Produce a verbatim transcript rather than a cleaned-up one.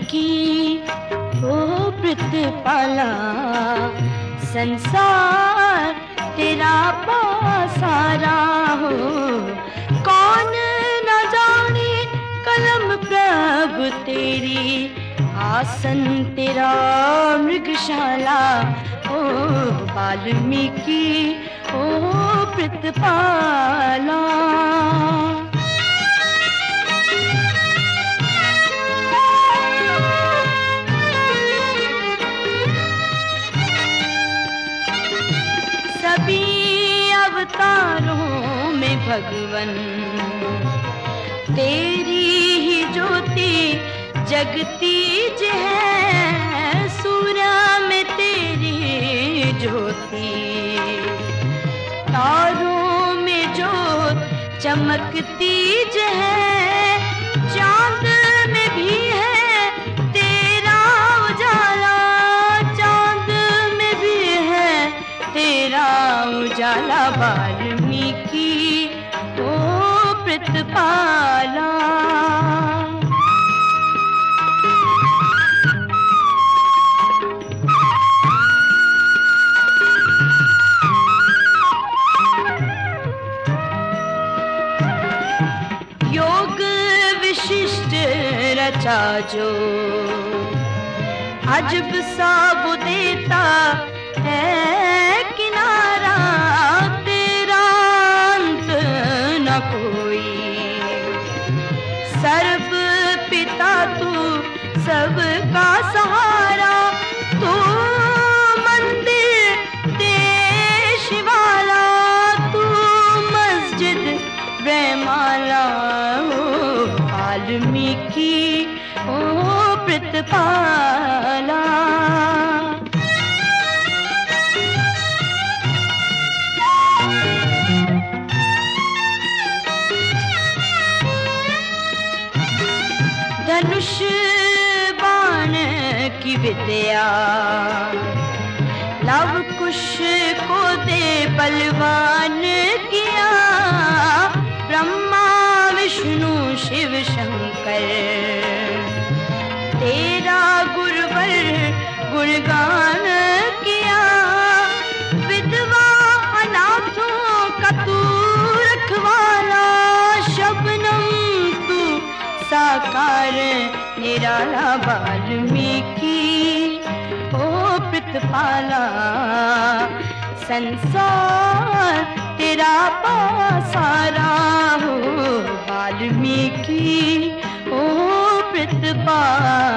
वाल्मीकि ओ प्रतिपाला, संसार तेरा पासारा हो। कौन न जाने कलम प्रभु तेरी, आसन तेरा मृगशाला। ओ वाल्मीकि ओ प्रतिपाला। सभी अवतारों में भगवन तेरी ही ज्योति जगती है। सूर्य में तेरी ज्योति, तारों में ज्योत चमकती है। चांद में भी है तेरा उजाला, चांद में भी है तेरा उजाला। वाल्मीकि ओ प्रतिपाला। योग विशिष्ट रचा जो, अजब सा वो देता है किनारा। तेरा अंत न कोई, सर्व पिता तू सबका सहारा। तू मंदिर देश वाला, तू मस्जिद रहमाला। वाल्मीकि ओ प्रतिपाला। धनुष बाण की विद्या, लव कुश को दे बलवान किया। ब्रह्मा विष्णु शिव शंकर तेरा गुरुवर गुणगान किया। विधवा अनाथों का तू रखवाला, शबनम तू साकार निराला। वाल्मीकि ओ प्रतिपाला, संसार तेरा पासारा हो। वाल्मीकि ओ प्रतिपाला।